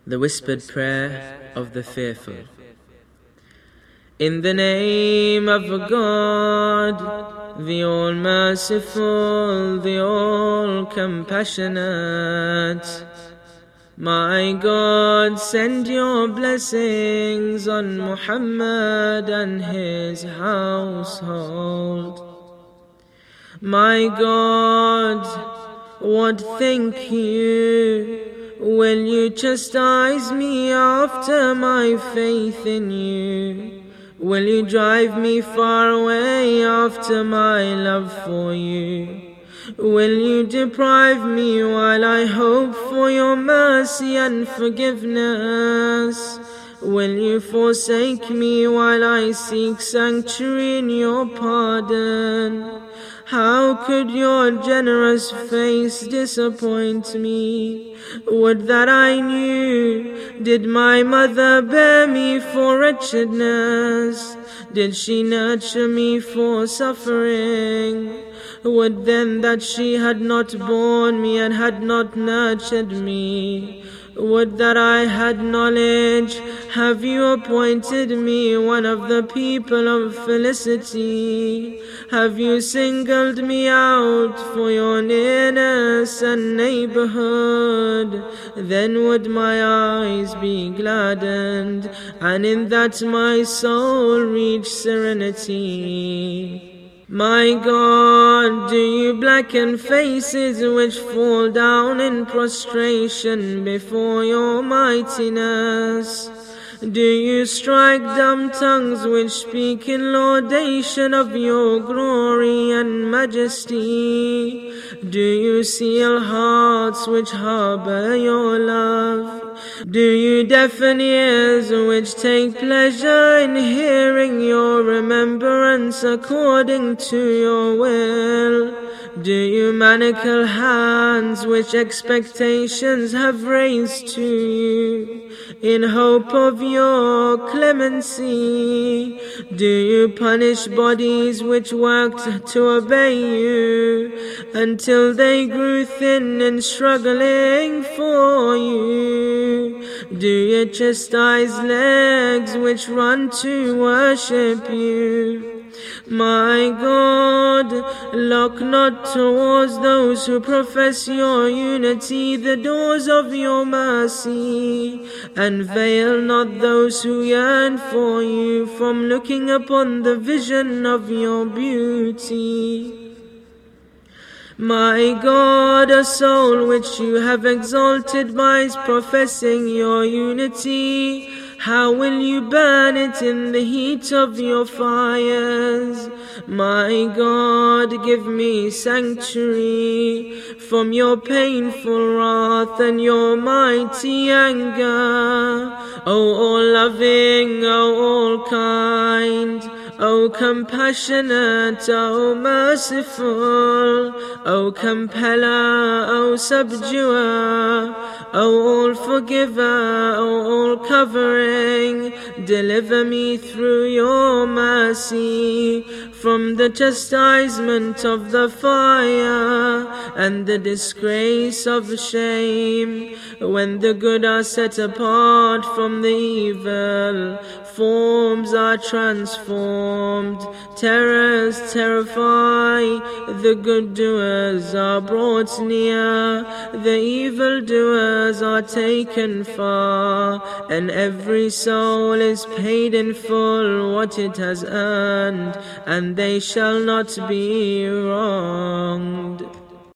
The whispered prayer of the fearful. In the name of God, the All-Merciful, the All-Compassionate. My God, send your blessings on Muhammad and his household. My God, what think you? Will you chastise me after my faith in you? Will you drive me far away after my love for you? Will you deprive me while I hope for your mercy and forgiveness? Will you forsake me while I seek sanctuary in your pardon? How could your generous face disappoint me? Would that I knew. Did my mother bear me for wretchedness? Did she nurture me for suffering? Would then that she had not borne me and had not nurtured me. Would that I had knowledge. Have you appointed me one of the people of felicity? Have you singled me out for your nearness and neighborhood? Then would my eyes be gladdened, and in that my soul reach serenity. My God, do you blacken faces which fall down in prostration before your mightiness? Do you strike dumb tongues which speak in laudation of your glory and majesty? Do you seal hearts which harbor your love? Do you deafen ears which take pleasure in hearing your remembrance according to your will? Do you manacle hands which expectations have raised to you in hope of your clemency? Do you punish bodies which worked to obey you until they grew thin and struggling for you? Do you chastise legs which run to worship you? My God, lock not towards those who profess your unity the doors of your mercy, and veil not those who yearn for you from looking upon the vision of your beauty. My God, a soul which you have exalted by professing your unity, how will you burn it in the heat of your fires? My God, give me sanctuary from your painful wrath and your mighty anger. O all-loving, O all-kind, O compassionate, O merciful, O compeller, O subduer, O all-forgiver, O all-covering, deliver me through your mercy from the chastisement of the fire and the disgrace of shame. When the good are set apart from the evil, forms are transformed, terrors terrify, the good doers are brought near, the evil doers are taken far, and every soul is paid in full what it has earned, and they shall not be wronged.